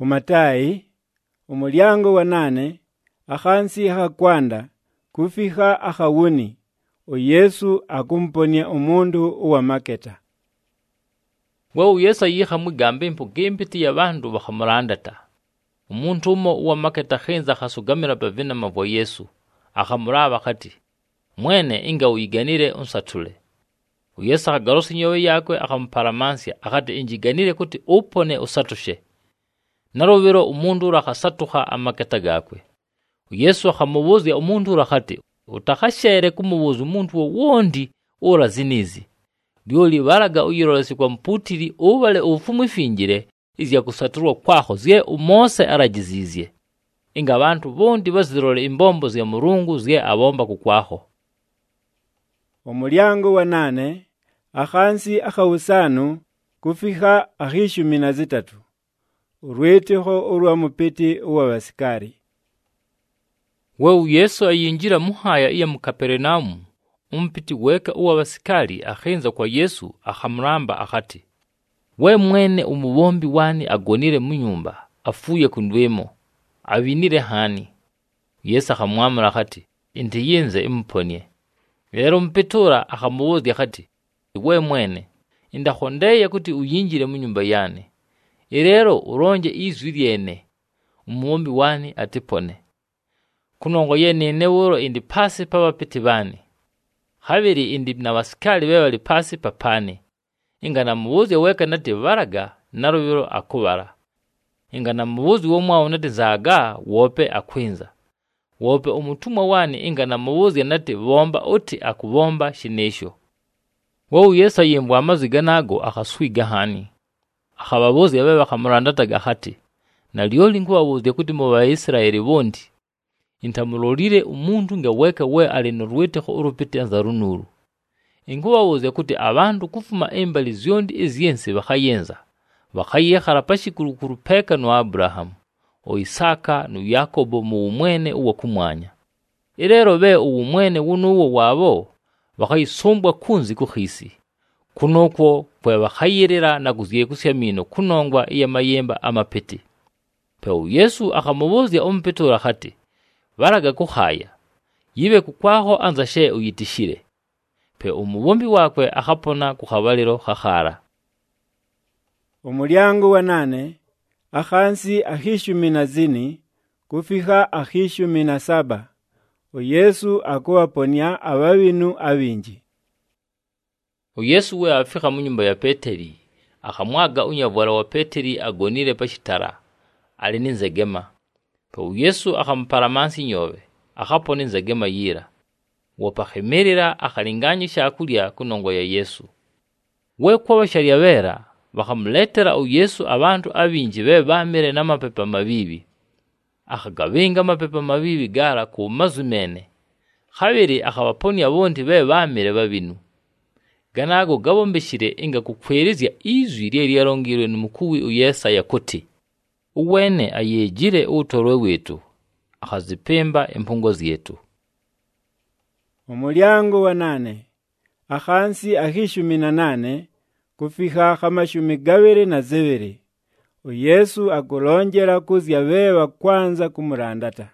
Umatayi, umulyango wa 8, akhansi akakwanda, kufika akawuni, Yesu akumponia umundu uwa maketa. Yesu yiha mwigambe mpugembiti ya bandu bakamurandata. Umuntu umo uwa maketa khenza khasugamira bavina mavwa Yesu. Akhamuraba kati, mwene inga uyiganire unsatule. Yesu akagarusa nyowe yakwe akamparamansia akati injiganire kuti upone usatushe. Narobero umundu rakasatuha amaketa gakwe. Yesu akhamubuzya umundu rakati, utakhashere kumubuza umuntu wondi urazinizi. Lyoli baraga uyirolesi kwa mputiri ubale ufumu ifingire izya kusaturwa kwaho zye umose aragizizye. Inga abantu bondi bazirole imbombo zya Murungu zye abomba kukwaho. Umulyango wa 8, akhansi akawusanu, kufika akishumi na 3. Urwiteho urwa mupiti uwa basikari. Yesu ayinjira muhaya iya Mukapernaumu. Umpiti weka uwa basikari akhenza kwa Yesu akhamuramba akati, we mwene umubombi wani agonire munyumba afuye kundwemo abinire hani? Yesu akhamwamura akati, inti yenze imuponye. Lero mpetora akhamubuzya akati, we mwene indakhondeye kuti uyinjire munyumba yane. Lero uronje izwi lyene umubombi wani atipone. Kunongo yene woro indi pasi pa bapiti bani. Habiri indi na basikali bali pasi papane. Inga namubuzi weka nati baraga narubiro akubara. Inga namubuzi womwa nati zaga wope akwinza. Wope umutumwa wani inga namubuzi nati bomba uti akubomba shinesho. Yesu yimbwa amaziga nago akaswiga hani. Akhababuzi abe bakamurandataga hati. Nalyoli nkubabuzi kuti mu Baisiraeli bondi intamulolire umuntu nga weka we ali norwiteho urupiti anzarunuru. Inkubabuze kuti abantu kufuma embali zyondi ezyense bakayenza. Bakayehara pashikurukuru peka no Abrahamu, o Isaka no Yakobo mu umwene uwa kumwanya. Irero be uwumwene wunuwo wabo bakayisombwa kunzi kuhisi. Kunokwo kwe bakayirira naguziye kusyamino kunongwa iya mayemba amapeti. Peu Yesu akamubuzya umpetura hati, baraga kuhaya, yibe kukwaho anzashe uyitishire. Pe umubombi wakwe akapona kuhabaliro hahara. Umulyango wa 8, akhansi akishumi na 4, kufika akishumi na 7. Yesu akuwaponya ababinu abinji. Yesu we afika munyumba ya Peteri, akamwaga unyavwala wa Peteri agonire pashitara, ali ninzegema. Pe Yesu akamparamansi nyobe, akapona inzegema yira. Wopahemerera akalinganyisha akulya kunongo ya Yesu. We kwa basharia bera, bakamuletera Yesu abantu abinji be bamere n'amapepa mabibi. Akagabenga amapepa mabibi gara ku mazumene. Habiri akabaponya bondi be bamere babinu. Ganago gabombeshire inga kukwerezya izwi lyarongirwe n'umukuwi Yesaya kuti, uwene ayejire utorwe wetu, akazipemba impungozi yetu. Umulyango wa 8, akhansi akishumi na 8, kufika kamashumi gabiri na 2. Yesu akulonjera kuzya beba kwanza kumurandata.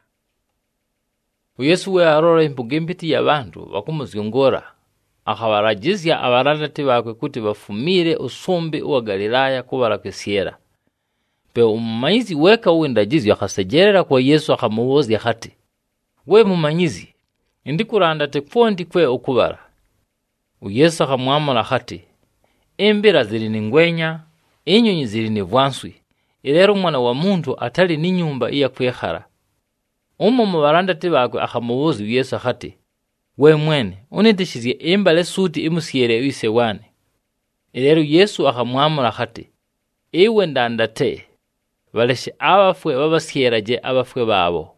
Yesu we arora impugembiti y'abantu bakumuzyongora, akabaragizya abarandati bakwe kuti bafumire usumbi uwa Galilaya kubara kwesiera. Pe umumanyizi weka uwindagizyo akasegerera kwa Yesu akamubuzya hati, we mumanyizi, indikurandate kwondi kwe okubara. Yesu akamwamura hati, embira ziri ningwenya, enyonyi ziri nivwanswi, irero mwana wa muntu atali n'inyumba iya kwehara. Mu barandati bakwe akamubuza Yesu hati, we mwene unitishizye embale suti imusiere wise wane. Irero Yesu akamwamura hati, ewe ndandate, baleshe abafwe babasieraje abafwe babo.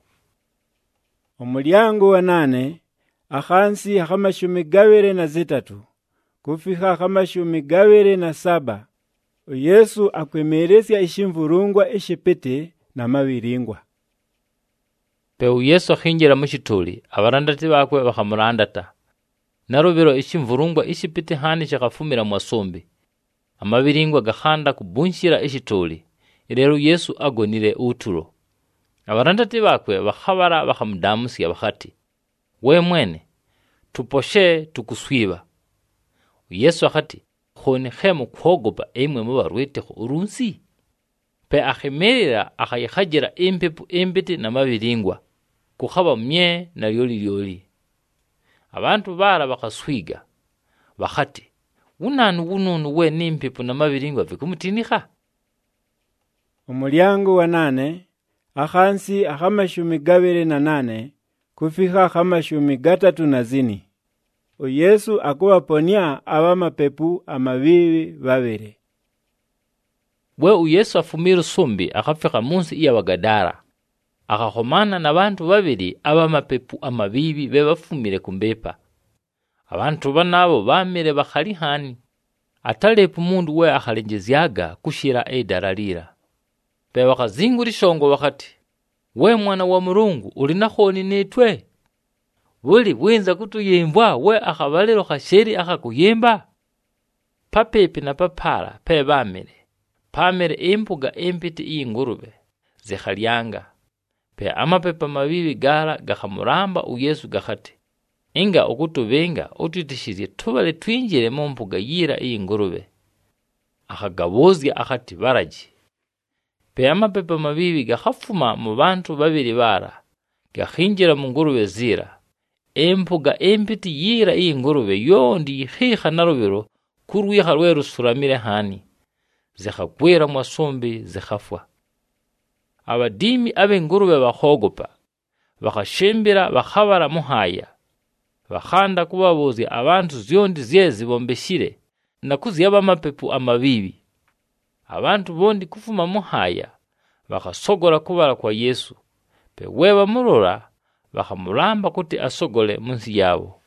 Umulyango wa 8, akhansi akamashumi gabiri na 3, kufika akamashumi gabiri na 7. Yesu akwemeresya ishimvurungwa ishipete na mabiringwa. Peu Yesu akhinjira mushituli, abarandati bakwe bakamurandata. Narubiro ishimvurungwa ishipete hani chakafumira mwasombi. Amabiringwa gahanda kubunshira ishituli. Lero Yesu agonire utulo. Abarandati bakwe bakhabara bakamudamusya bakati, we mwene tuposhe tukuswiba. Yesu akati, khoni khemu khogopa emwe mubarwetekho urunsi. Pe akhemerera akayikhagira empepu embete namabiringwa kukhaba mye na lyoli. Abantu bara bakaswiga bakati, unani wununu we nimpepu namabiringwa bikumutinikha. Umulyango wa 8 akhansi 28 kufika 34. Yesu akuwaponya abamapepu amabibi babiri. We Yesu afumira sumbi akafika munsi iya Wagadara. Akakhomana na bantu babiri abamapepu amabibi bebafumire kumbepa. Abantu banabo bamire bakhali hani. Atalepu mundu we akhalenjezyaga kushira edaralira. Pe wakazinguri shongo wakati, we mwana wa Mulungu ulinakhoni netwe. Buli bwenza kutuyembwa we akhabalero khasheri akhakuyemba. Papepi na papara pe bamire. Pamere empuga empiti ingurube zikhalyanga. Pe amapepa mabibi gara gakhamuramba Yesu gakhati, inga okutubenga ututishirye tubale twinjire mu mpuga yira ingurube. Akhagabozya akhati baraji. Pe amapepa mabibi gakhafuma mu bantu babiri bara gakhinjira mu ngurube zira. Empuga empiti yira ingurube yondi khikha narubiro kurwiha rweru suramire hani. Zikhakwera mwasombi zikhafwa. Abadimi ab'engurube bakhogopa bakhashembera bakhabara muhaya. Bakhanda kubabozya abantu zyondi zye bombeshire na kuziyaba amapepu amabibi. Abantu bondi kufuma muhaya bakhasogora kubala kwa Yesu. Pe weba murora bakhamuramba kuti asogole munsi yabo.